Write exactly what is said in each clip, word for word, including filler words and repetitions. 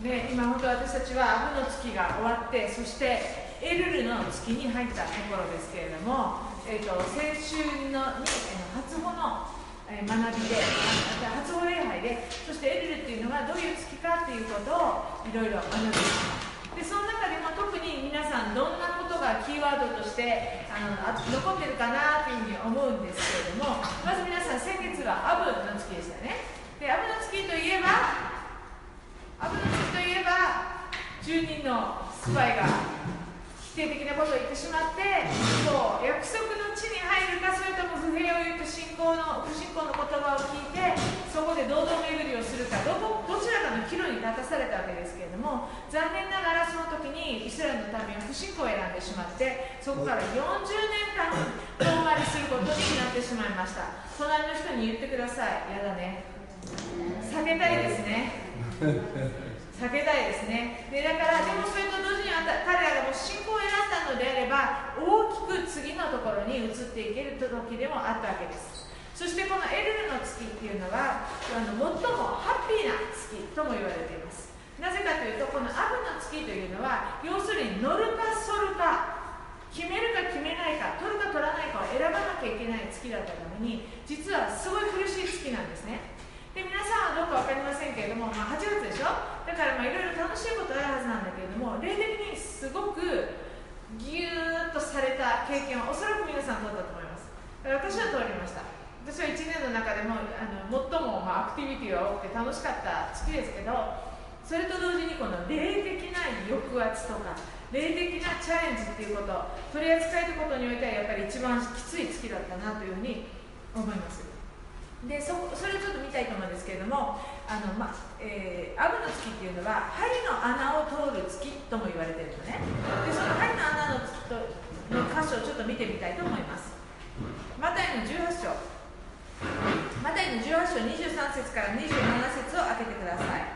ね、今本当私たちはアブの月が終わって、そしてエルルの月に入ったところですけれども、えー、と先週のに初穂の学びで、初穂礼拝で、そしてエルルっていうのがどういう月かっていうことをいろいろ学んでいます。でその中でも特に皆さんどんなことがキーワードとしてあの残ってるかなというふうに思うんですけれども、まず皆さん先月はアブの月でしたね。でアブの月といえばアブの月といえばじゅうにんのスパイが否定的なことを言ってしまって、そう約束の地に入るか、それとも不平を言って信仰の不信仰の言葉を聞いてそこで堂々巡りをするか、どこどちらかの岐路に立たされたわけですけれども、残念ながらその時にイスラエルの民は不信仰を選んでしまって、そこからよんじゅうねんかん遠回りすることになってしまいました。隣の人に言ってください。やだね、避けたいですね避けたいですね。でだからでもそれと同時に彼らがもう信仰を選んだのであれば、大きく次のところに移っていける時でもあったわけです。そしてこのエルルの月っていうのはあの最もハッピーな月とも言われています。なぜかというと、このアブの月というのは要するに乗るか反るか、決めるか決めないか、取るか取らないかを選ばなきゃいけない月だったために、実はすごい苦しい月なんですね。で皆さんはどうか分かりませんけれども、まあ、はちがつでしょ。だからいろいろ楽しいことあるはずなんだけれども、霊的にすごくギューッとされた経験はおそらく皆さん通ったと思います。だから私は通りました。私はいちねんの中でもあの最も、まあ、アクティビティが多くて楽しかった月ですけど、それと同時にこの霊的な抑圧とか霊的なチャレンジっていうことを取り扱えることにおいてはやっぱり一番きつい月だったなというふうに思います。で そ, それをちょっと見たいと思うんですけれども、あの、まえー、アブの月っていうのは針の穴を通る月とも言われているのね。でその針の穴の月との箇所をちょっと見てみたいと思います。マタイのじゅうはち章、マタイのじゅうはち章にじゅうさん節からにじゅうなな節を開けてください。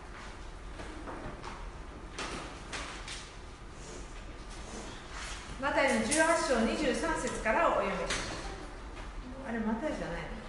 マタイのじゅうはち章にじゅうさん節からお読み。あれマタイじゃないの？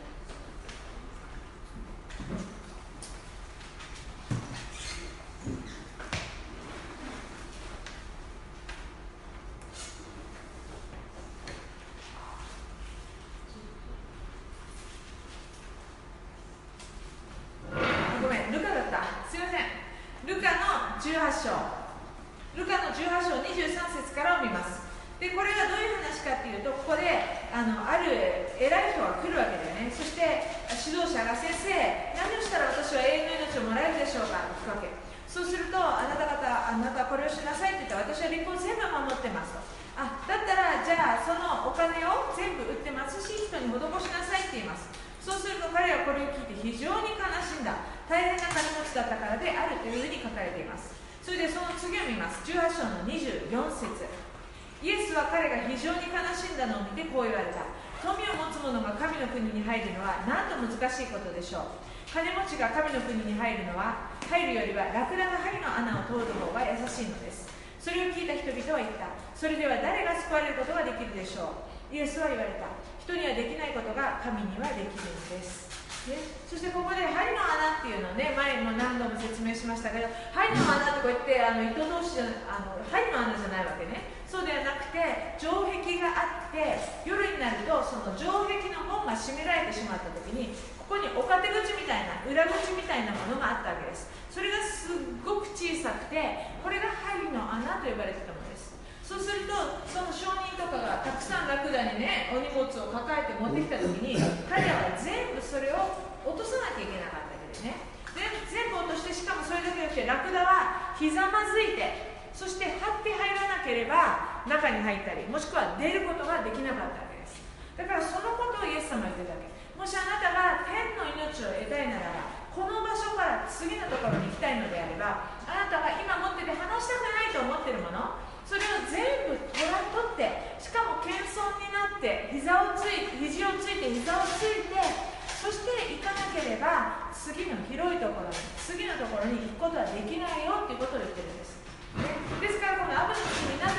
ごめん、ルカだった。すいません。ルカのじゅうはち章、ルカのじゅうはち章にじゅうさん節からを見ます。でこれはどういう話かっていうと、ここであのある偉い人が来るわけだよね。そして指導者が、先生、何をしたら私は永遠の命をもらえるでしょうかと聞くわけ。そうすると、あなた方、あなたはこれをしなさいって言ったら、私は立法全部守ってますと。あ、だったらじゃあそのお金を全部売って貧しい人に施しなさいって言います。そうすると彼はこれを聞いて非常に悲しんだ、大変な金持ちだったからであるというふうに書かれています。それでその次を見ます。じゅうはち章のにじゅうよん節。イエスは彼が非常に悲しんだのを見てこう言われた。富を持つ者が神の国に入るのはなんと難しいことでしょう。金持ちが神の国に入るのは入るよりはラクダが針の穴を通る方が優しいのです。それを聞いた人々は言った。それでは誰が救われることができるでしょう。イエスは言われた。人にはできないことが神にはできるのです。ね、そしてここで針の穴っていうのをね、前も何度も説明しましたけど、針の穴ってこうやってあの糸同士じゃあの針の穴じゃないわけね。そうではなくて城壁があって、夜になるとその城壁の門が閉められてしまった時に、ここにおかて口みたいな裏口みたいなものがあったわけです。それがすっごく小さくて、これが針の穴と呼ばれていたものです。そうするとその商人とかがたくさんラクダにねお荷物を抱えて持ってきた時に、彼らは全部それを落とさなきゃいけなかったわけですね。全部落として、しかもそれだけじゃなくてラクダはひざまずいて、そして張って入らなければ中に入ったり、もしくは出ることができなかったわけです。だからそのことをイエス様は言ってたわけ。もしあなたが天の命を得たいならば、この場所から次のところに行きたいのであれば、あなたが今持ってて離したくないと思ってるもの、それを全部取ら取って、しかも謙遜になって膝をつい肘をついて膝をついて、そして行かなければ次の広いところに次のところに行くことはできないよっていうことを言ってるんです、ね、ですからこのアブの月になぜ私たち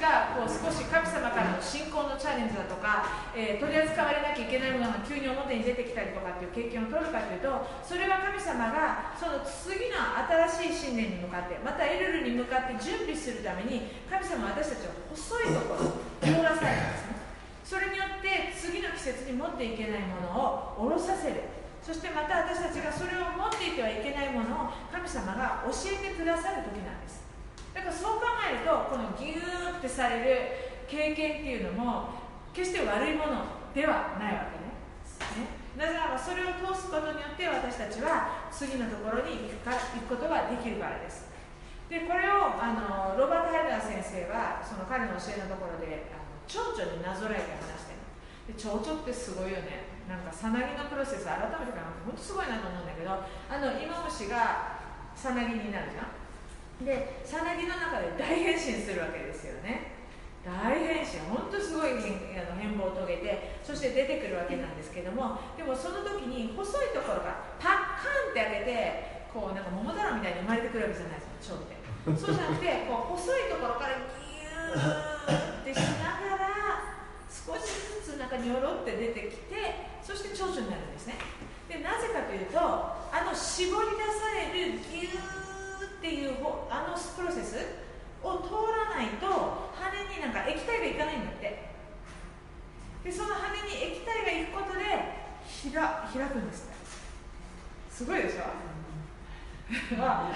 がこう少し神様からの信仰のチャレンジだとか、えー、取り扱われなきゃいけないものが急に表に出てきたりとかっていう経験を取るかというと、それは神様がその次の新しい新年に向かって、またエルルに向かって準備するために、神様は私たちを細いところ通らされたんですね。それによって次の季節に持っていけないものを下ろさせる。そしてまた私たちがそれを持っていてはいけないものを神様が教えてくださる時なんです。だからそう考えると、このギューってされる経験っていうのも決して悪いものではないわけね。ね、なぜならばそれを通すことによって私たちは次のところに行くか行くことができるからです。でこれをあのロバート・ハイダー先生はその彼の教えのところであの蝶々になぞらえて話してる。で蝶々ってすごいよね。なんかさなぎのプロセス改めてかな、本当すごいなと思うんだけど、あのイモムシがさなぎになるじゃん。でさなぎの中で大変身するわけですよね。大変身、本当すごい変あの変貌を遂げて、そして出てくるわけなんですけども、でもその時に細いところがパッカンって開けて、こうなんか桃太郎みたいに生まれてくるわけじゃないですか、蝶って。そうじゃなくて、こう細いところからギューってしながら少しずつなんかにょろって出てきて、そして蝶々になるんですね。でなぜかというと、あの絞り出されるギューっていうあのプロセスを通らないと羽になんか液体がいかないんだって。でその羽に液体がいくことでひら開くんですね。すごいでしょ。あ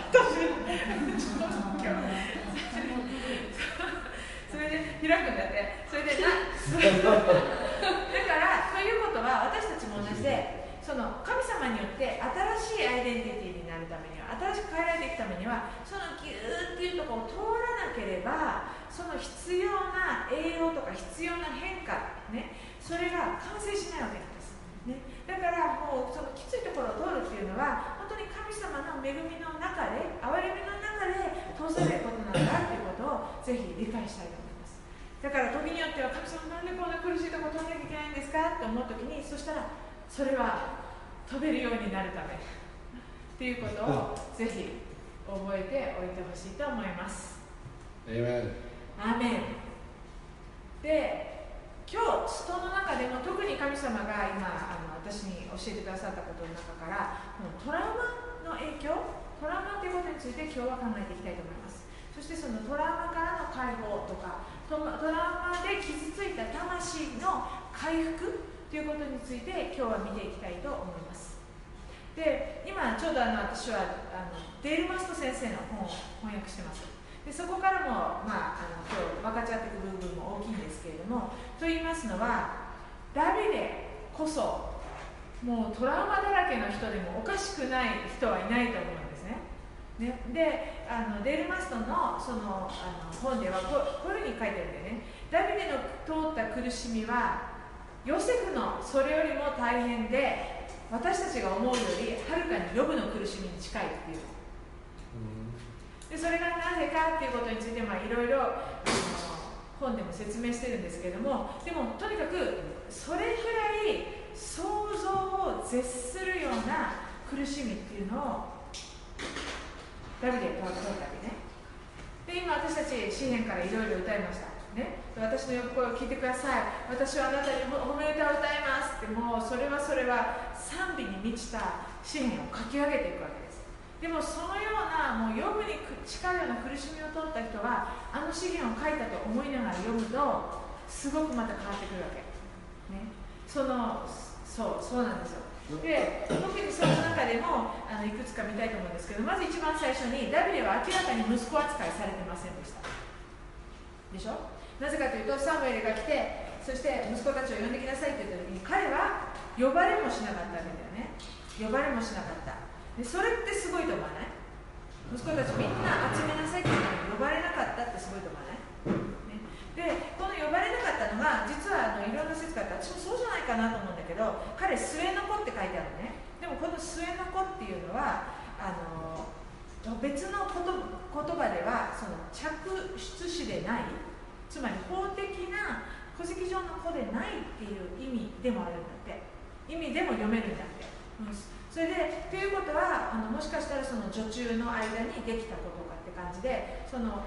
それで開くんだって。それでなだからということは、私たちも同じで、その神様によって新しいアイデンティティになるためには、新しく変えられていくためには、そのギューっていうところを通らなければ、その必要な栄養とか必要な変化、ね、それが完成しないわけなんです、ね、だからもうそのきついところを通るっていうのは、本当に神様の恵みの中で、憐れみの中で通されることなんだということをぜひ理解したいと思います。だから時によっては、神様なんでこんな苦しいところ通らなきゃいけないんですかって思うときに、そしたらそれは飛べるようになるためっていうことをぜひ覚えておいてほしいと思います。 アーメン。 アーメン。で、今日使徒の中でも特に神様が今あの私に教えてくださったことの中から、トラウマの影響、トラウマということについて今日は考えていきたいと思います。そしてそのトラウマからの解放とか、トラウマで傷ついた魂の回復ということについて今日は見ていきたいと思います。で、今ちょうどあの私はあのデール・マスト先生の本を翻訳してます。でそこからも、まあ、あの今日分かち合っていく部分も大きいんですけれども、と言いますのは、ダビデこそもうトラウマだらけの人でもおかしくない人はいないと思うんですね。ね、であのデール・マストの、 その、あの本ではこう、こういうふうに書いてあるんでね、ダビデの通った苦しみはヨセフのそれよりも大変で、私たちが思うよりはるかにヨブの苦しみに近いっていう、でそれがなぜかっていうことについていろいろ本でも説明してるんですけれども、でもとにかくそれぐらい想像を絶するような苦しみっていうのをダビデが通ったわけね。で今私たち詩篇からいろいろ歌いましたね、私の横声を聞いてください、私はあなたに褒め歌を歌いますって、もうそれはそれは賛美に満ちた詩篇を書き上げていくわけです。でもそのようなもうヨブに近いような苦しみを通った人は、あの詩篇を書いたと思いながら読むとすごくまた変わってくるわけ、ね、そのそうそうなんですよ。で特にその中でもあのいくつか見たいと思うんですけど、まず一番最初にダビデは明らかに息子扱いされてませんでしたでしょ。なぜかというと、サムエルが来て、そして息子たちを呼んできなさいと言った時に、彼は呼ばれもしなかったわけだよね。呼ばれもしなかった。でそれってすごいと思わない？息子たちみんな集めなさいって言ったのに呼ばれなかったってすごいと思わない？ね、でこの呼ばれなかったのが、実はあのいろんな説があって、私もそうじゃないかなと思うんだけど、彼末の子って書いてあるね。でもこの末の子っていうのはあの別の言葉ではその嫡出子でない、つまり法的な戸籍上の子でないっていう意味でもあるんだって、意味でも読めるんだって、うん、それでということはあのもしかしたらその女中の間にできたことかって感じで、その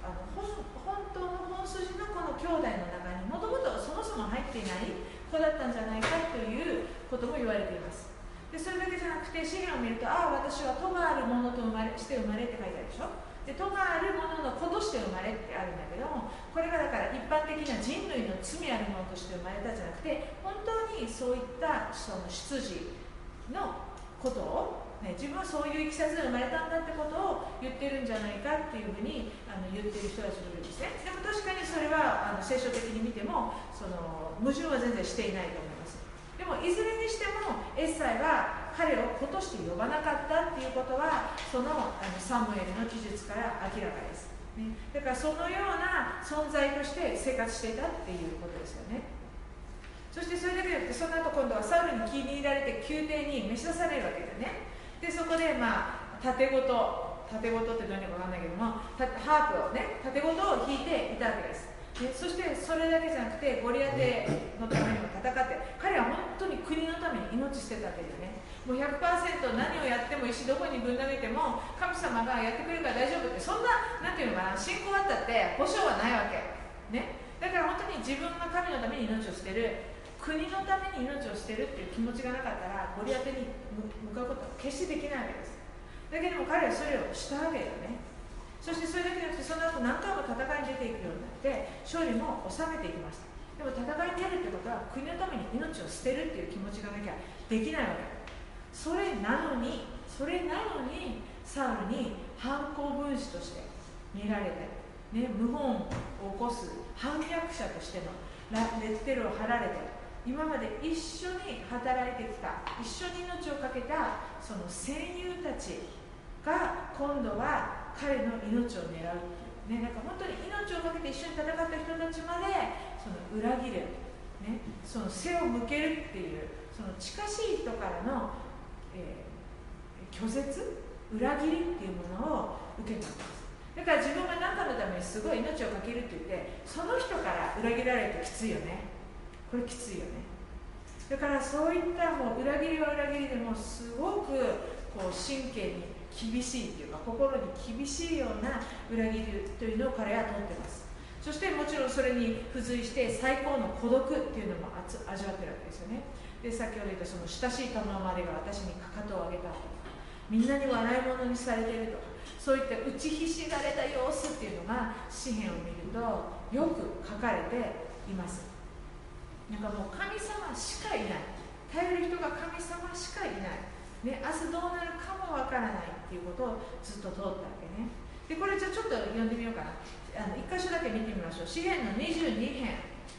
あの 本, 本当の本筋のこの兄弟の中にもともとそもそも入っていない子だったんじゃないかということも言われています。でそれだけじゃなくて詩篇を見ると、ああ私は咎あるものと生まれして生まれって書いてあるでしょ。で咎あるものの子として生まれってあるんだけども、これがだから一般的な人類の罪あるものとして生まれたんじゃなくて、本当にそういったその出自のことを、ね、自分はそういういきさつで生まれたんだってことを言ってるんじゃないかっていうふうにあの言ってる人たちもいるんですね。でも確かにそれはあの聖書的に見てもその矛盾は全然していないと思います。でもいずれにしてもエッサイは彼を子として呼ばなかったっていうことはその、あのサムエルの記述から明らかです、ね、だからそのような存在として生活していたっていうことですよね。そしてそれだけでその後今度はサウルに気に入られて宮廷に召し出されるわけですね。でそこでまあ盾ごと盾ごとってどうにかわかんないけども、ハープをね盾ごとを弾いていたわけです。でそしてそれだけじゃなくてゴリアテのためにも戦って、彼は本当に国のために命捨てたわけですね。もう ひゃくパーセント 何をやっても石どこにぶん投げても神様がやってくれるから大丈夫って、そんななんていうのかな、信仰あったって保証はないわけね。だから本当に自分が神のために命を捨てる、国のために命を捨てるっていう気持ちがなかったらゴリアテに向かうことは決してできないわけです。だけども彼はそれをしたわけだよね。そしてそれだけじゃなくて、その後何回も戦いに出ていくようになって勝利も収めていきました。でも戦いに出るってことは国のために命を捨てるっていう気持ちがなきゃできないわけ。それなのにそれなのにサウルに反抗分子として見られて、ね、謀反を起こす反逆者としてのレッテルを貼られて、今まで一緒に働いてきた、一緒に命を懸けたその戦友たちが今度は彼の命を狙うっていう、ね、なんか本当に命を懸けて一緒に戦った人たちまでその裏切る、ね、その背を向けるっていう、その近しい人からの、えー、拒絶、裏切りっていうものを受けたんです。だから自分が何かのためにすごい命を懸けるって言って、その人から裏切られるときついよね。これきついよね。だからそういったもう裏切りは裏切りでもすごくこう神経に厳しいというか心に厳しいような裏切りというのを彼は通っています。そしてもちろんそれに付随して最高の孤独っていうのも味わってるわけですよね。で先ほど言ったその親しい友までが私にかかとを上げたとか、みんなに笑い物にされているとか、そういった打ちひしがれた様子っていうのが詩篇を見るとよく書かれています。なんかもう神様しかいない、頼る人が神様しかいない、ね、明日どうなるかもわからないっていうことをずっと通ったわけね。でこれじゃあちょっと読んでみようかな。あの一箇所だけ見てみましょう。詩篇のにじゅうに編、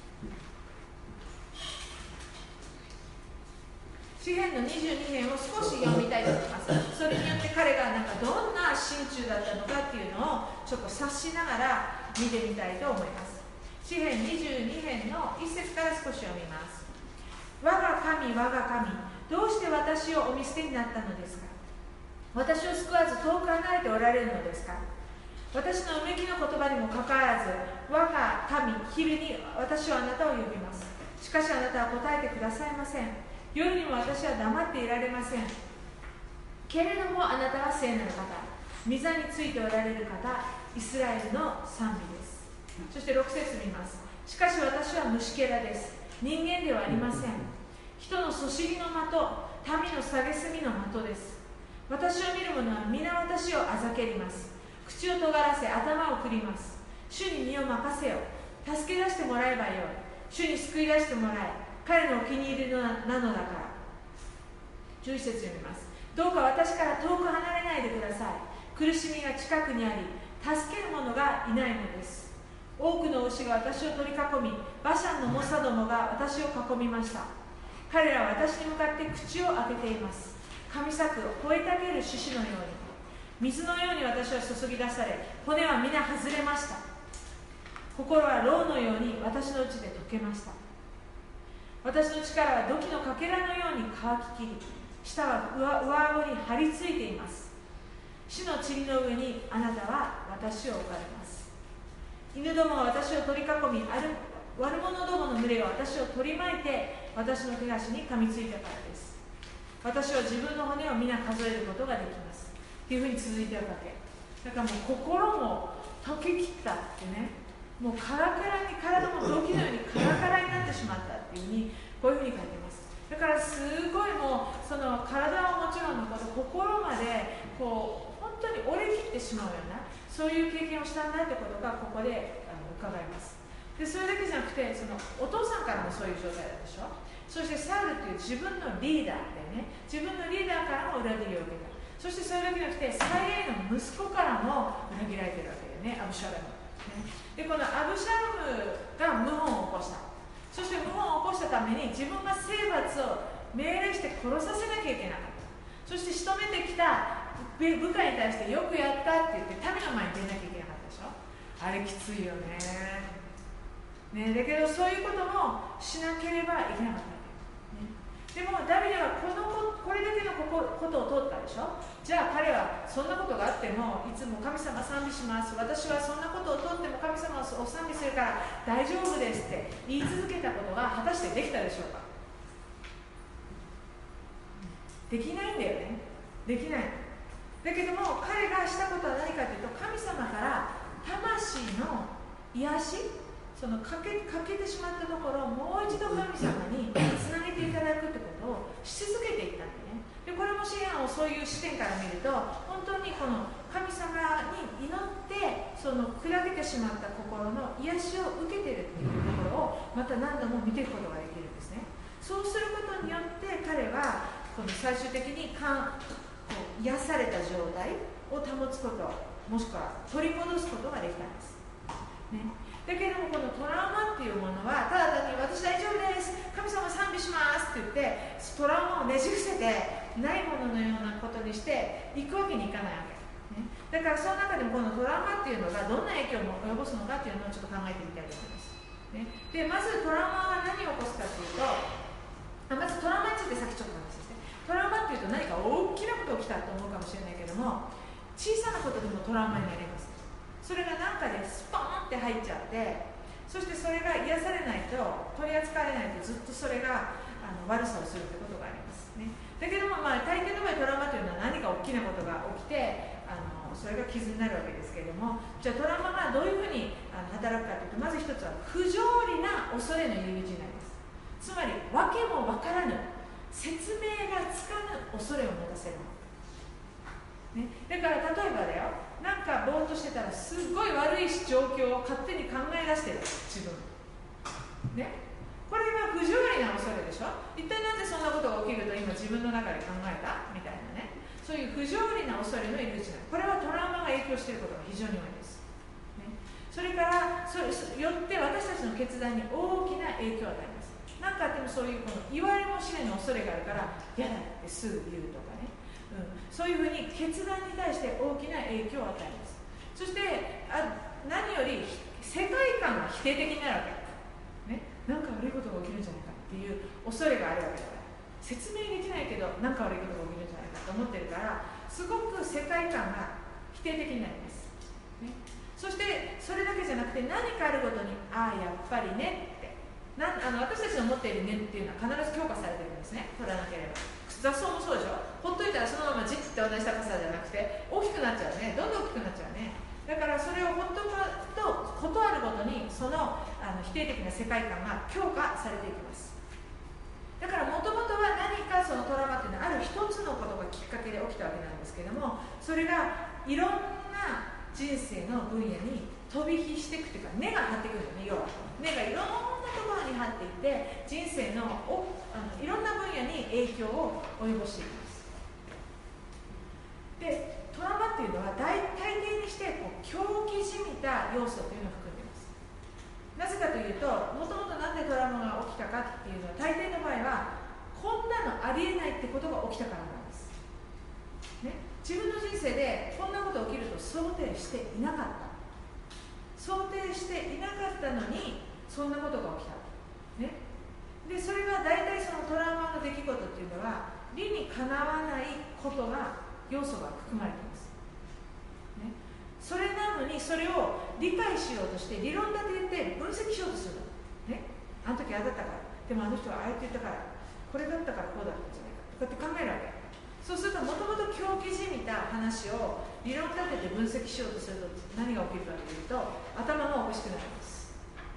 詩篇のにじゅうに編を少し読みたいと思います。それによって彼がなんかどんな心中だったのかっていうのをちょっと察しながら見てみたいと思います。詩篇にじゅうに編のいっ節から少し読みます。我が神、我が神、どうして私をお見捨てになったのですか。私を救わず遠く離れておられるのですか。私のうめきの言葉にもかかわらず、我が神、昼に私はあなたを呼びます。しかしあなたは答えてくださいません。夜にも私は黙っていられません。けれどもあなたは聖なる方、御座についておられる方、イスラエルの賛美です。そしてろく節見ます。しかし私は虫けらです。人間ではありません。人のそしりの的、民の蔑みの的です。私を見る者は皆私をあざけります。口を尖らせ頭をくります。主に身を任せよ。助け出してもらえばよい。主に救い出してもらえ。彼のお気に入りのなのだから。じゅういち節読みます。どうか私から遠く離れないでください。苦しみが近くにあり、助ける者がいないのです。多くの牛が私を取り囲み、バシャンの猛者どもが私を囲みました。彼らは私に向かって口を開けています。噛み裂く吠えたげる獅子のように、水のように私は注ぎ出され、骨は皆外れました。心は蝋のように私のうちで溶けました。私の力は土器のかけらのように乾ききり、舌は上上顎に張り付いています。死の塵の上にあなたは私を置かれます。犬どもは私を取り囲み、ある悪者どもの群れが私を取り巻いて、私の手足に噛みついたからです。私は自分の骨を皆数えることができます。っていうふうに続いているわけ。だからもう心も溶けきったってね、もうカラカラに、体も土器のようにカラカラになってしまったっていうふうに、こういうふうに書いてます。だからすごいもうその体はもちろんのこと、心までこう本当に折れ切ってしまうような、そういう経験をしたんだってことがここであの伺います。でそれだけじゃなくて、そのお父さんからもそういう状態だったでしょ。そしてサウルという自分のリーダーでね、自分のリーダーからも裏切りを受けた。そしてそれだけじゃなくて、サイエの息子からも裏切られてるわけだよね、アブシャロム、ね、でこのアブシャロムが謀反を起こした。そして謀反を起こしたために自分が征伐を命令して殺させなきゃいけなかった。そして仕留めてきた部下に対してよくやったって言って民の前に出なきゃいけなかったでしょ。あれきついよね。ね、だけどそういうこともしなければいけなかったわけ、ね、でもダビデはこのここれだけのことを通ったでしょ。じゃあ彼はそんなことがあってもいつも神様賛美します、私はそんなことを通っても神様を賛美するから大丈夫ですって言い続けたことが果たしてできたでしょうか。できないんだよね。できない。だけども彼がしたことは何かというと、神様から魂の癒し、その欠け、欠けてしまったところをもう一度神様につなげていただくってことをし続けていったんだよね。でこれもシェアをそういう視点から見ると、本当にこの神様に祈ってその砕けてしまった心の癒しを受けているっていうところをまた何度も見ていくことができるんですね。そうすることによって彼はこの最終的にかんこう癒された状態を保つこと、もしくは取り戻すことができたんです、ね。だけどもこのトラウマっていうものはただ単に私大丈夫です、神様賛美しますって言ってトラウマをねじ伏せてないもののようなことにしていくわけにいかないわけ、ね、だからその中でもこのトラウマっていうのがどんな影響を及ぼすのかっていうのをちょっと考えてみたいと思います、ね、でまずトラウマは何を起こすかっていうと、まずトラウマについてさっきちょっと話して、トラウマっていうと何か大きなことが起きたと思うかもしれないけども、小さなことでもトラウマになります。それが何かでスポーンって入っちゃって、そしてそれが癒されないと、取り扱われないとずっとそれがあの悪さをするということがありますね。だけども、まあ、大抵の場合トラウマというのは何か大きなことが起きてあのそれが傷になるわけですけれども、じゃあトラウマがどういうふうにあの働くかというと、まず一つは不条理な恐れの入り口になります。つまり訳も分からぬ、説明がつかぬ恐れを持たせるの、ね、だから例えばだよ、なんかぼーっとしてたらすごい悪い状況を勝手に考え出してる自分、ね、これは不条理な恐れでしょ。一体なぜそんなことが起きると今自分の中で考えたみたいなね、そういう不条理な恐れの入り口なの。これはトラウマが影響していることが非常に多いです、ね、それからそれよって私たちの決断に大きな影響を与えます。なんかあってもそういうこの言われもしないの恐れがあるから嫌だってすぐ言うとかね、うん、そういうふうに決断に対して大きな影響を与えます。そしてあ何より世界観が否定的になるわけ、ね、なんか悪いことが起きるんじゃないかっていう恐れがあるわけだから、説明できないけどなんか悪いことが起きるんじゃないかと思ってるから、すごく世界観が否定的になります、ね、そしてそれだけじゃなくて、何かあるごとにああやっぱりねってなあの私たちの持っている念っていうのは必ず強化されてるんですね。取らなければ雑草もそうでしょ。ほっといたらそのままじって同じ高さじゃなくて大きくなっちゃうね、どんどん大きくなっちゃうね。だからそれをほっとくとことあるごとにその、あの否定的な世界観が強化されていきます。だからもともとは何かそのトラウマっていうのはある一つのことがきっかけで起きたわけなんですけども、それがいろんな人生の分野に飛び火していくというか、根が張ってくるよね。要は根がいろんなところに張っていって人生のおあのいろんな分野に影響を及ぼしていきます。でトラウマっていうのは大大抵にしてこう狂気じみた要素というのを含んでいます。なぜかというと、もともとなんでトラウマが起きたかっていうのは、大抵の場合はこんなのありえないってことが起きたからなんです、ね、自分の人生でこんなこと起きると想定していなかった、想定していなかったのにそんなことが起きた、ね、でそれは大体そのトラウマの出来事っていうのは理にかなわないことが要素が含まれています、ね、それなのにそれを理解しようとして理論立てて分析しようとするの、ね、あの時ああだったから、でもあの人はああやって言ったからこれだったからこうだったんじゃないかとかって考えるわけ。 そうするともともと狂気じみた話を理論立てて分析しようとすると何が起きるかというと頭がおかしくなります。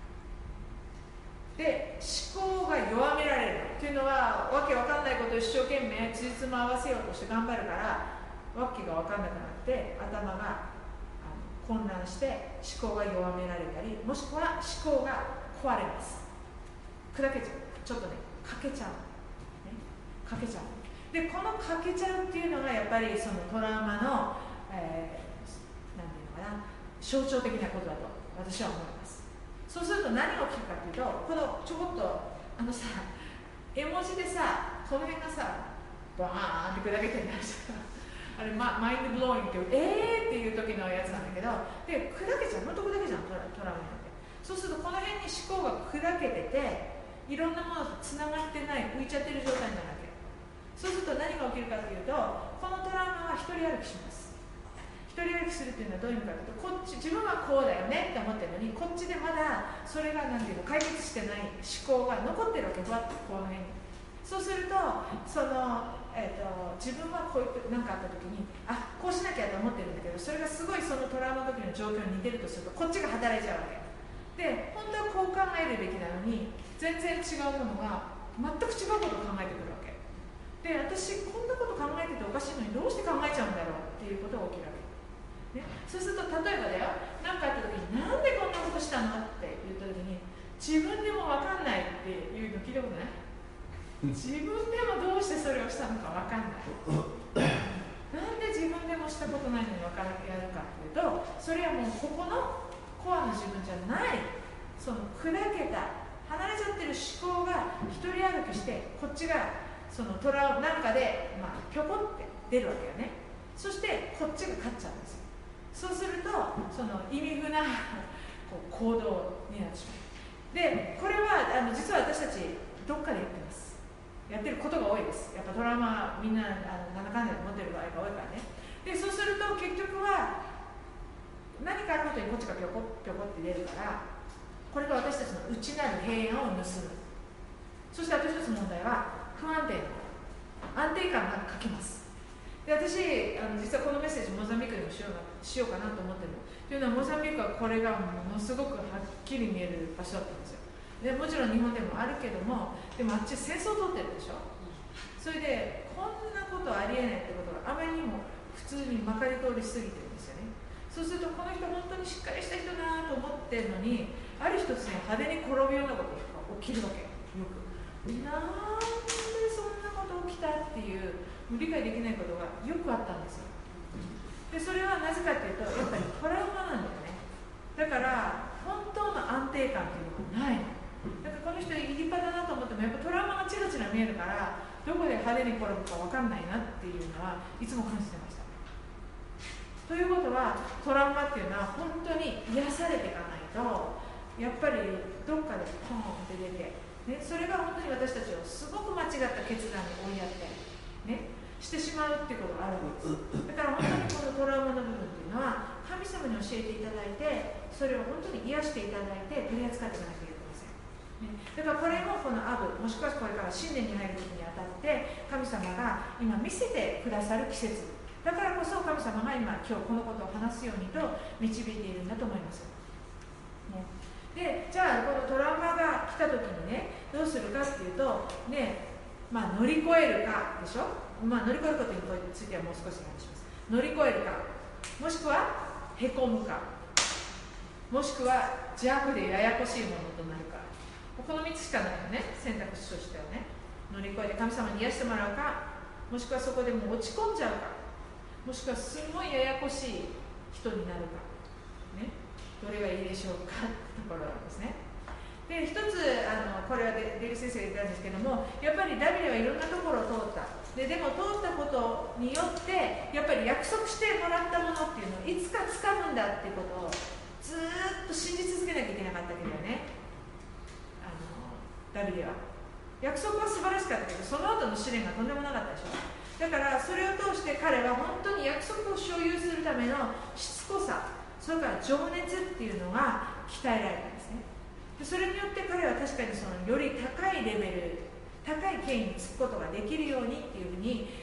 で、思考が弱められるというのはわけわかんないことを一生懸命つじつま合わせようとして頑張るからわけがわかんなくなって頭があの混乱して思考が弱められたり、もしくは思考が壊れます。砕けちゃう、ちょっとね欠けちゃう、ね、欠けちゃう。で、この欠けちゃうっていうのがやっぱりそのトラウマの、えー、なんていうのかな、象徴的なことだと私は思います。そうすると何が起きるかっていうと、このちょこっとあのさ、絵文字でさ、この辺がさ、バーンって砕けてるんだしあれ、ま、マインドブローイングっていう、えーっていう時のやつなんだけど、で、砕けちゃう、本当砕けちゃう、トラ、トラウマなんて。そうするとこの辺に思考が砕けてて、いろんなものとつながってない、浮いちゃってる状態になるわけ。そうすると何が起きるかというと、このトラウマは一人歩きします。一人歩きするというのはどういう意味かというと、こっち自分はこうだよねって思ってるのに、こっちでまだそれが何ていうの解決してない思考が残ってるわけ、ふわっとこの辺に。そうすると、その、えー、と自分はこういう何かあった時に、あ、こうしなきゃと思ってるんだけど、それがすごいそのトラウマの時の状況に似てるとすると、こっちが働いちゃうわけで、本当はこう考えるべきなのに全然違うものが全く違うことを考えてくるわけで、私こんなこと考えてておかしいのにどうして考えちゃうんだろうっていうことが起きるわけ、ね、そうすると例えばだよ、何かあった時になんでこんなことしたのって言った時に、自分でも分かんないっていうの聞いたことない？自分でもどうしてそれをしたのか分かんないなんで自分でもしたことないのに分からやるかっていうと、それはもうここのコアの自分じゃない、その砕けた離れちゃってる思考が一人歩きして、こっちがそのトラウマなんかで、まあ、ぴょこって出るわけよね。そしてこっちが勝っちゃうんですよ。そうするとその意味不なこう行動になってしまう。で、これはあの実は私たちどっかでやってます。やってることが多いです。やっぱトラウマみんなあのなんだかんだで持ってる場合が多いからね。で、そうすると結局は何かあることにこっちがぴょこぴょこって出るから、これが私たちの内なる平安を盗む。そして私たちの問題は不安定な安定感が欠けます。で、私あの実はこのメッセージモザンビークでもしようなしようかなと思ってるの。というのはモザンビークはこれがものすごくはっきり見える場所だったんですよ。で、もちろん日本でもあるけども、でもあっち戦争を取ってるでしょ。それでこんなことありえないってことがあまりにも普通にまかり通り過ぎてるんですよね。そうするとこの人本当にしっかりした人だなと思ってるのに、ある一つの派手に転ぶようなことが起きるわけよく。なんでそんなこと起きたっていう理解できないことがよくあったんですよ。で、それはなぜかっていうと、やっぱりトラウマなんだよね。だから本当の安定感っていうのがないの。だからこの人立派だなと思っても、やっぱトラウマがチラチラ見えるから、どこで派手に転ぶか分かんないなっていうのはいつも感じてました。ということは、トラウマっていうのは本当に癒されていかないと、やっぱりどっかでポンって出て、ね、それが本当に私たちをすごく間違った決断に追いやって、ね、してしまうっていうことがあるんです。だから本当にこのトラウマの部分っていうのは神様に教えていただいて、それを本当に癒していただいて取り扱っていかなきゃいけません、ね、だからこれもこのアブ、もしくはこれから新年に入る時にあたって神様が今見せてくださる季節だからこそ、神様が今今日このことを話すようにと導いているんだと思います、ね。で、じゃあこのトラウマが来た時にね、どうするかっていうとね、まあ、乗り越えるかでしょ、まあ、乗り越えることについてはもう少し話します。乗り越えるか、もしくはへこむか、もしくは邪悪でややこしいものとなるか、このみっつしかないよね、選択肢としてはね。乗り越えて神様に癒してもらうか、もしくはそこでもう落ち込んじゃうか、もしくはすごいややこしい人になるか、ね、どれがいいでしょうかってところなんですね。で、一つあのこれはデデイル先生が言ったんですけども、やっぱりダビデはいろんなところを通った。で、でも通ったことによってやっぱり約束してもらったものっていうのをいつか掴むんだっていうことをずーっと信じ続けなきゃいけなかったわけだよね、あのダビデは。約束は素晴らしかったけど、その後の試練がとんでもなかったでしょ。だからそれを通して彼は本当に約束を所有するためのしつこさ、それから情熱っていうのが鍛えられたんですね。で、それによって彼は確かにそのより高いレベル、高い権威につくことができるようにっていうふうにあの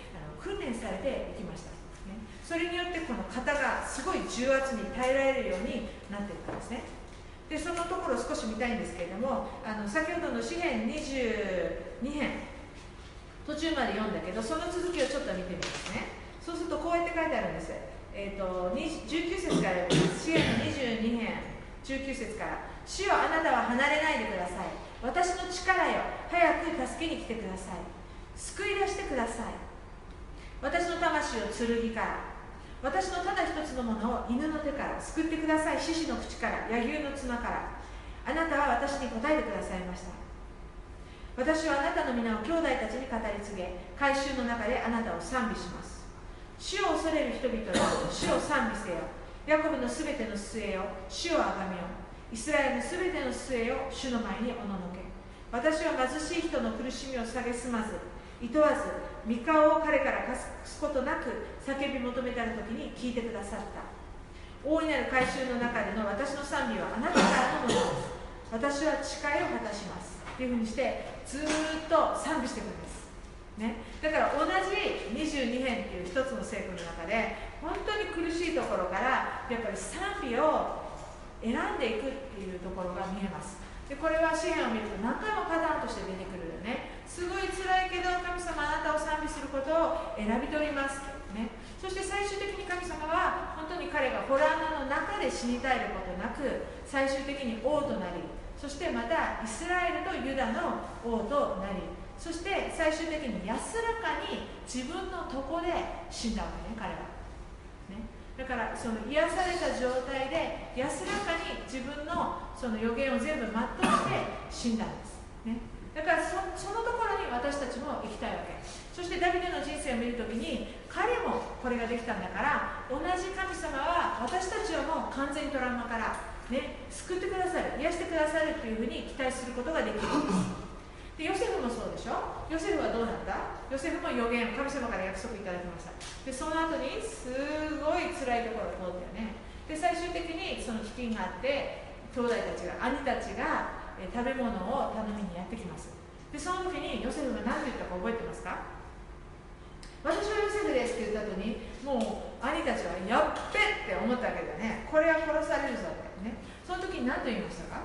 訓練されていきました、ね、それによってこの肩がすごい重圧に耐えられるようになっていったんですね。でそのところを少し見たいんですけれども、あの先ほどの詩編にじゅうにへん途中まで読んだけど、その続きをちょっと見てみますね。そうするとこうやって書いてあるんです。えー、とじゅうきゅう節から読みます。詩編のにじゅうにへんじゅうきゅう節から、主よあなたは離れないでください。私の力よ、早く助けに来てください。救い出してください。私の魂を剣から、私のただ一つのものを犬の手から救ってください。獅子の口から、柳生の角から、あなたは私に答えてくださいました。私はあなたの皆を兄弟たちに語り継げ、改宗の中であなたを賛美します。主を恐れる人々よ、主を賛美せよ。ヤコブのすべての末よ、主をあがめよ。イスラエルのすべての末よ、主の前におののけ。私は貧しい人の苦しみを蔑まず、いとわず、御顔を彼から隠すことなく叫び求めたるときに聞いてくださった。大いなる改宗の中での私の賛美はあなたからのものです。私は誓いを果たしますというふうにしてずーっと賛美していくんです、ね、だから同じにじゅうにへんっていう一つの聖句の中で本当に苦しいところからやっぱり賛美を選んでいくっていうところが見えます。でこれは詩篇を見ると何回もパターンとして出てくるよね。すごい辛いけど神様あなたを賛美することを選び取ります、ね、そして最終的に神様は本当に彼がホラー穴の中で死に絶えることなく最終的に王となり、そしてまたイスラエルとユダの王となり、そして最終的に安らかに自分のとこで死んだわけね、彼は、ね、だからその癒された状態で安らかに自分のその予言を全部全うして死んだんです、ね、だから そ, そのところに私たちも行きたいわけ。そしてダビデの人生を見るときに彼もこれができたんだから、同じ神様は私たちをもう完全にトラウマからね、救ってくださる、癒してくださるというふうに期待することができるんです。でヨセフもそうでしょ。ヨセフはどうなった？ヨセフも予言、神様から約束いただきました。でその後にすごい辛いところを通ったよね。で最終的にその飢饉があって、兄弟たちが、兄たちがえ食べ物を頼みにやってきます。でその時にヨセフが何て言ったか覚えてますか？私はヨセフですって言った後に、もう兄たちはやっべって思ったわけだね。これは殺されるぞってね。その時に何と言いましたか？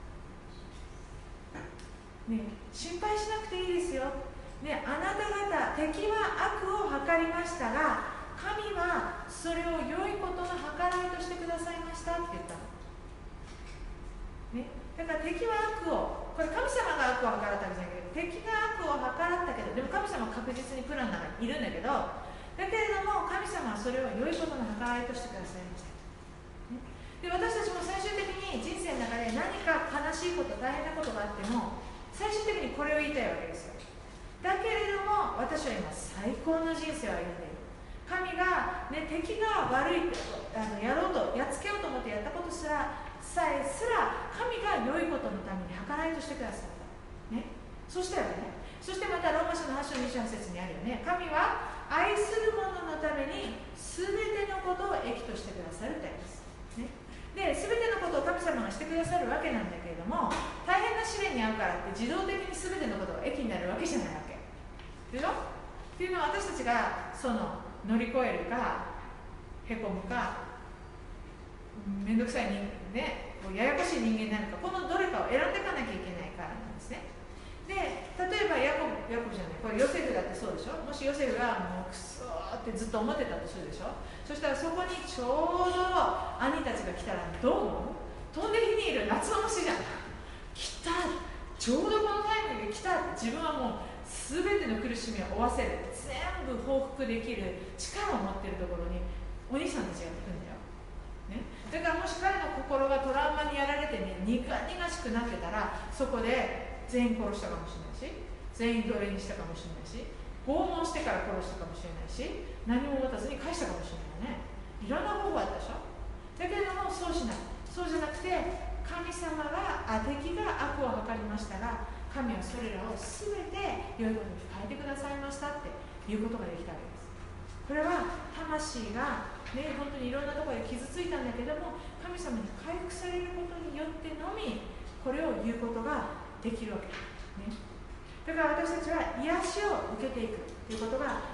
ね、心配しなくていいですよ、ね、あなた方敵は悪を図りましたが神はそれを良いことの計らいとしてくださいましたって言ったの、ね、だから敵は悪を、これ神様が悪を計らったわけじゃないけど、敵が悪を計らったけど、でも神様は確実にプランの中にいるんだけど、だけれども神様はそれを良いことの計らいとしてくださいました、ね、で私たちも最終的に人生の中で何か悲しいこと大変なことがあっても最終的にこれを言いたいわけですよ。だけれども私は今最高の人生を歩んでいる。神が、ね、敵が悪いあのやろうとやっつけようと思ってやったことすらさえすら神が良いことのために計らいとしてくださった、ね、そしたよね。そしてまたローマ書のはち章にじゅうはち節にあるよね。神は愛する者のために全てのことを益としてくださるとあります、ね、で全てのことを神様がしてくださるわけなんだけれども、大変な試練に遭うからって自動的に全てのことが益になるわけじゃないわけでしょ。っていうのは私たちがその乗り越えるかへこむかめんどくさい人間ね、ややこしい人間になるか、このどれかを選んでいかなきゃいけないからなんですね。で例えばヤコブ、ヤコブじゃない、これヨセフだってそうでしょ。もしヨセフがもうクソーってずっと思ってたとするでしょ。そしたらそこにちょうど兄たちが来たらどう思う？飛んで火にいる夏の虫じゃん。来た、ちょうどこのタイミングで来たって、自分はもう全ての苦しみを負わせる、全部報復できる力を持っているところにお兄さんたちが来るんだよ、ね、だからもし彼の心がトラウマにやられてね、苦々しくなってたらそこで全員殺したかもしれないし、全員奴隷にしたかもしれないし、拷問してから殺したかもしれないし、何も持たずに返したかもしれないね。いろんな方法あったでしょ。だけれどもそうしない。そうじゃなくて神様があ敵が悪を図りましたが神はそれらを全て良いことに変えてくださいましたっていうことができたわけです。これは魂が、ね、本当にいろんなところで傷ついたんだけども神様に回復されることによってのみこれを言うことができるわけです、ね、だから私たちは癒しを受けていくということが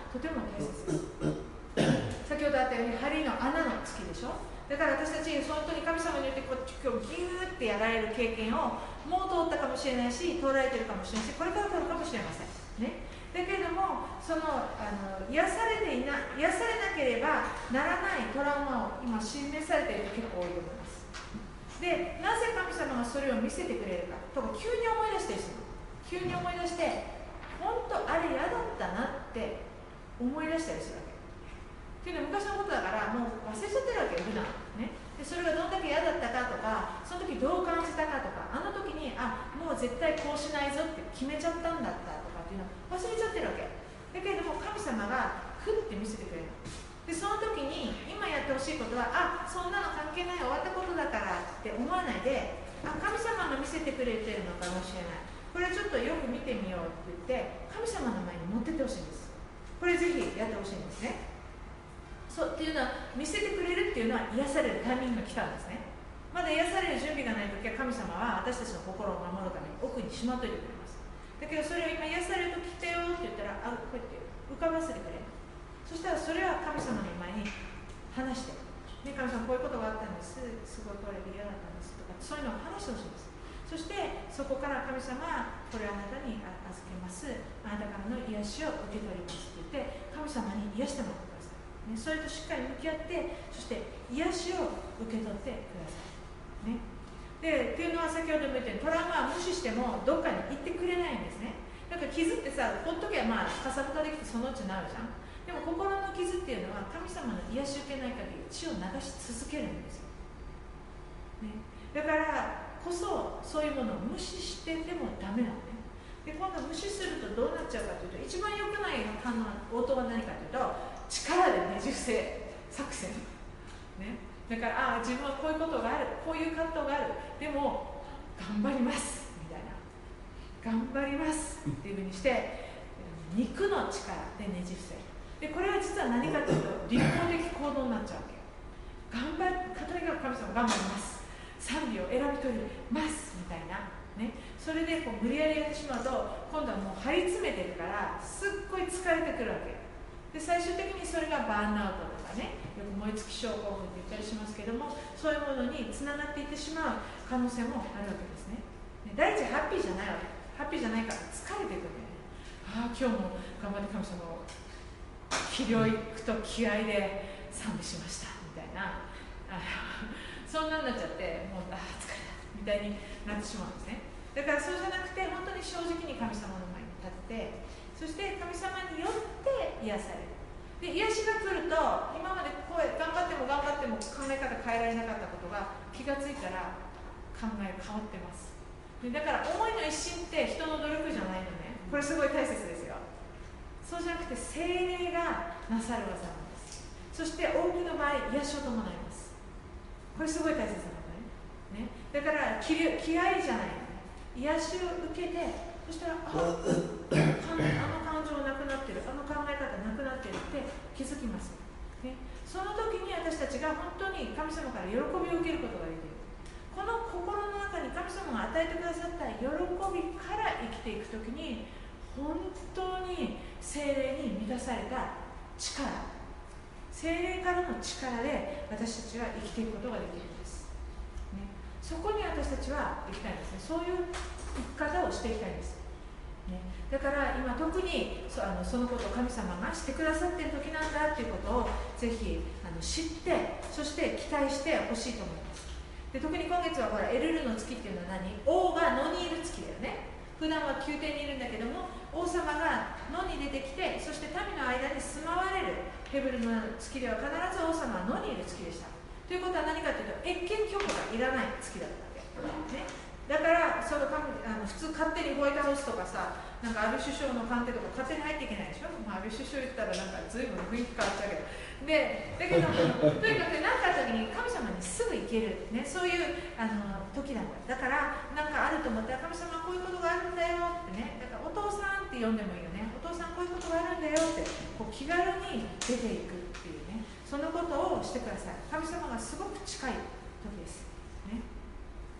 とても大切です先ほどあったように針の穴の月でしょ。だから私たち本当に神様によってこう今日ギューってやられる経験をもう通ったかもしれないし、通られてるかもしれないし、これから通るかもしれませんね。だけれどもそのあの癒されていな癒されなければならないトラウマを今示されている人結構多いと思います。で、なぜ神様がそれを見せてくれるかとか急に思い出してしまう。急に思い出して本当あれ嫌だったなって思い出したりするわけっていうのは昔のことだからもう忘れちゃってるわけよ普段ね。でそれがどんだけ嫌だったかとか、その時どう感じたかとか、あの時にあもう絶対こうしないぞって決めちゃったんだったとかっていうのを忘れちゃってるわけだけれども、神様がふって見せてくれる。でその時に今やってほしいことはあそんなの関係ない終わったことだからって思わないで、あ神様が見せてくれてるのかもしれない、これちょっとよく見てみようって言って神様の前に持ってってほしいんです。これぜひやってほしいんですね。そうっていうのは見せてくれるっていうのは癒されるタイミングが来たんですね。まだ癒される準備がないときは神様は私たちの心を守るために奥にしまっといてくれます。だけどそれを今癒されるとき来たよって言ったらあこうやって浮かばせてくれる。そしたらそれは神様の前に話して、ね、神様こういうことがあったんです、すごいこれで嫌だったんですとかそういうのを話してほしいんです。そしてそこから神様これあなたに預けます、あなたからの癒しを受け取りますって言って神様に癒してもらってください、ね、それとしっかり向き合って、そして癒しを受け取ってください、ね、でっていうのは先ほども言ったようにトラウマは無視してもどっかに行ってくれないんですね。だから傷ってさほっとけばまあかさぶたできてそのうちになるじゃん。でも心の傷っていうのは神様の癒し受けない限り血を流し続けるんですよ、ね、だからこそそういうものを無視しててもダメなのね。で今度無視するとどうなっちゃうかというと、一番良くない反応応答は何かというと力でねじ伏せ作戦、ね、だからあ自分はこういうことがある、こういう葛藤がある、でも頑張りますみたいな、頑張りますっていうふうにして肉の力でねじ伏せる。でこれは実は何かというと立法的行動になっちゃうわけよ。頑張る、とにかく神様頑張ります、賛美を選び取りますみたいな、ね、それでこう無理やりやってしまうと今度はもう張り詰めてるからすっごい疲れてくるわけで、最終的にそれがバーンアウトとかね、よく燃え尽き症候群って言ったりしますけども、そういうものにつながっていってしまう可能性もあるわけですね。第一ハッピーじゃないわけ、ハッピーじゃないから疲れていくんだよね。ああ今日も頑張って神様を気力と気合で賛美しましたみたいな、そんなになっちゃってもうああ疲れたみたいになってしまうんですね。だからそうじゃなくて本当に正直に神様の前に立って、そして神様によって癒される。で癒しが来ると今までこう頑張っても頑張っても考え方変えられなかったことが気がついたら考え変わってます。でだから思いの一心って人の努力じゃないのね。これすごい大切ですよ。そうじゃなくて聖霊がなさる技なんです。そして多くの場合癒しを伴います。これすごい大切なことね。ねだから気合じゃないのね。癒しを受けて、そしたらああの感情なくなってる、あの考え方なくなってるって気づきます、ね、その時に私たちが本当に神様から喜びを受けることができる。この心の中に神様が与えてくださった喜びから生きていく時に本当に聖霊に満たされた力、聖霊からの力で私たちは生きていくことができるんです、ね、そこに私たちは行きたいんですね。そういう生き方をしていきたいんです、ね、だから今特に そ, あのそのことを神様がしてくださっている時なんだということをぜひあの知って、そして期待してほしいと思います。で特に今月はほらエルルの月っていうのは何？王が野にいる月だよね。普段は宮廷にいるんだけども、王様が野に出てきて、そして民の間に住まわれるヘブルの月では必ず王様は野にいる月でした。ということは何かというと越権許可がいらない月だったわけ、ね、だからそのあの普通勝手にホワイトハウスとかさ、なんか安倍首相の官邸とか勝手に入っていけないでしょ。まあ、安倍首相言ったらなんか随分雰囲気変わっちゃうけど、でだけどとにかく何かあった時に神様にすぐ行ける、ね、そういうあの時なんだ。だから何かあると思ったら神様こういうことがあるんだよってね、だからお父さんって呼んでもいいよね。お父さんこういうことがあるんだよってこう気軽に出ていくっていうね、そのことをしてください。神様がすごく近い時です、ね、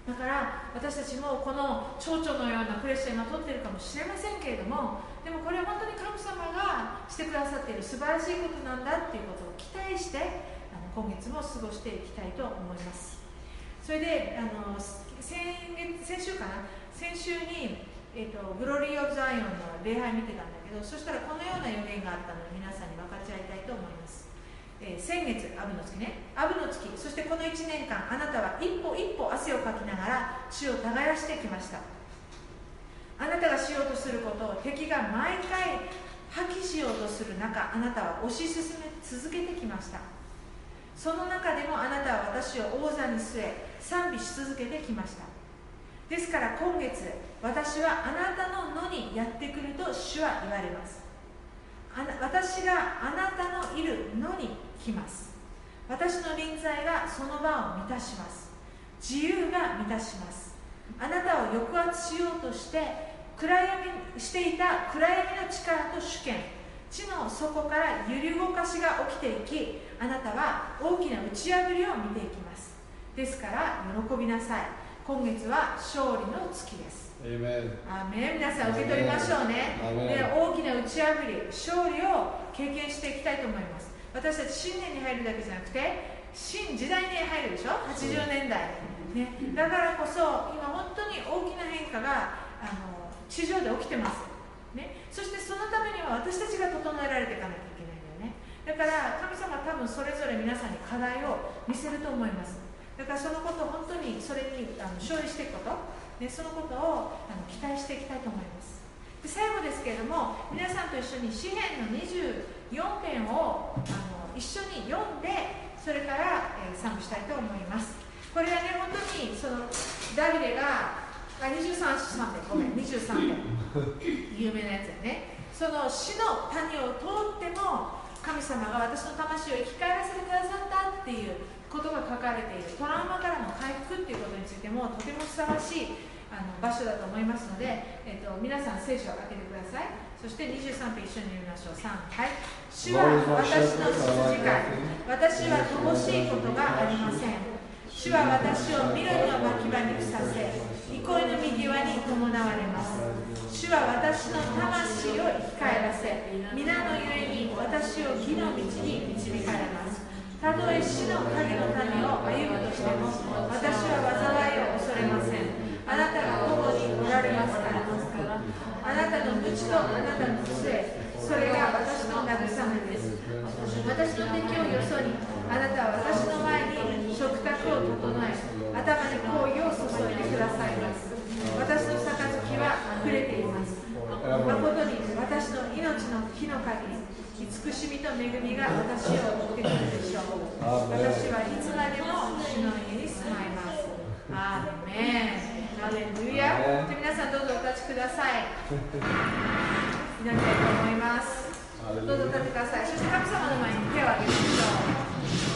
だから私たちもこの蝶々のようなプレッシャーにまとっているかもしれませんけれども、でもこれは本当に神様がしてくださっている素晴らしいことなんだっていうことを期待してあの今月も過ごしていきたいと思います。それであの 先, 月先週かな先週に、えーと、グロリー・オブ・ザイオンの礼拝見てたんだけど、そしたらこのような予言があったので皆さんに分かち合いたいと思います。えー、先月、アブの月ね、アブの月、そしてこのいちねんかん、あなたは一歩一歩汗をかきながら地を耕してきました。あなたがしようとすることを敵が毎回破棄しようとする中、あなたは推し進め続けてきました。その中でもあなたは私を王座に据え賛美し続けてきました。ですから今月、私はあなたの野にやってくると主は言われます。あな私があなたのいる野に来ます。私の臨在がその場を満たします。自由が満たします。あなたを抑圧しようとして暗闇していた暗闇の力と主権、地の底から揺り動かしが起きていき、あなたは大きな打ち破りを見ていきます。ですから喜びなさい。今月は勝利の月です。アーメン。皆さん受け取りましょうね。で、大きな打ち破り、勝利を経験していきたいと思います。私たち新年に入るだけじゃなくて新時代に入るでしょ。はちじゅうねんだい、ね、だからこそ今本当に大きな変化があの地上で起きてます、ね、そしてそのためには私たちが整えられていかなきゃいけないんだよね。だから神様は多分それぞれ皆さんに課題を見せると思います。だからそのことを本当にそれにあの勝利していくこと、ね、そのことをあの期待していきたいと思います。で最後ですけれども、皆さんと一緒に詩編のにじゅうよんぺんをあの一緒に読んで、それから、えー、賛美したいと思います。これはね、本当にそのダビデがあにじゅうさんぺん、ごめん、にじゅうさんぺん有名なやつだよね。その死の谷を通っても神様が私の魂を生き返らせてくださったっていうことが書かれている、トラウマからの回復っていうことについてもとてもふさわしいあの場所だと思いますので、えっと、皆さん聖書を開けてください。そしてにじゅうさんぺん一緒に読みましょう。さん、はい。主は私の羊飼い、私は乏しいことがありません。主は私を緑の牧場に草せ、憩いの右側に伴われます。主は私の魂を生き返らせ、皆のゆえに私を義の道に導かれます。たとえ死の影の谷を歩むとしても、私は災いを恐れません。あなたが共におられますから。あなたの鞭とあなたの杖、それが私の慰めです。私の敵をよそに、あなたは私の前に食卓を整え、頭に香油を注いでくださいます。私の杯は溢れています。誠に私の命の日の限り、慈しみと恵みが私を追ってくるでしょう。私はいつまでも主の家に住まいます。アーメン。ハレルヤ。で皆さんどうぞお立ちください。祈りたいと思います。どうぞ立ってください。そして神様の前に手を挙げましょう。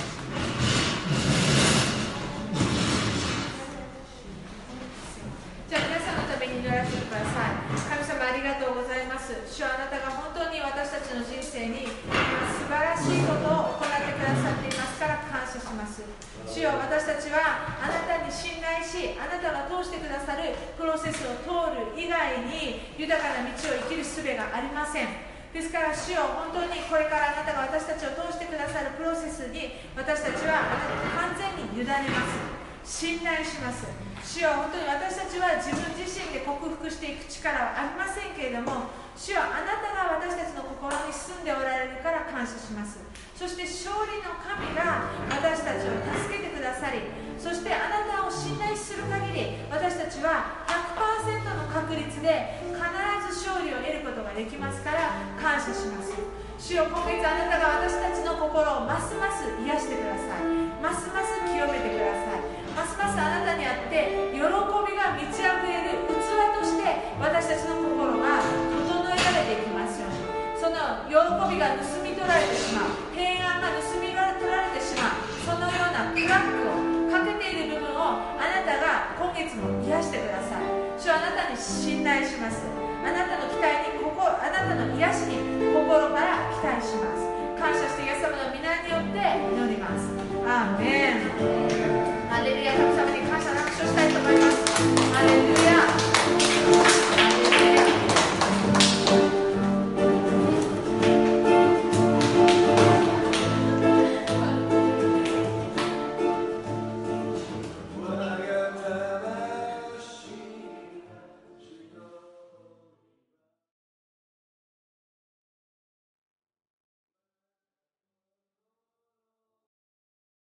じゃあ皆さんのために祈らせてください。神様ありがとうございます。主はあなたが本当に私たちの人生に素晴らしいことを行ってくださっていますから感謝します。主よ、私たちはあなたに信頼し、あなたが通してくださるプロセスを通る以外に豊かな道を生きる術がありません。ですから主よ、本当にこれからあなたが私たちを通してくださるプロセスに私たちはあなたに完全に委ねます。信頼します。主よ、本当に私たちは自分自身で克服していく力はありませんけれども、主よ、あなたが私たちの心に住んでおられるから感謝します。そして勝利の神が私たちを助けてくださり、そしてあなたを信頼する限り私たちは ひゃくパーセント の確率で必ず勝利を得ることができますから感謝します。主よ、今月あなたが私たちの心をますます癒してください。ますます清めてください。ますますあなたにあって喜びが満ち溢れる器として私たちの心が整えられていきますように。その喜びが盗み取られてしまう、平安が盗み取られてしまう、そのようなトラックをかけている部分をあなたが今月も癒してください。主はあなたに信頼します。あなたの期待に心、あなたの癒しに心から期待します。感謝してイエス様の皆によって祈り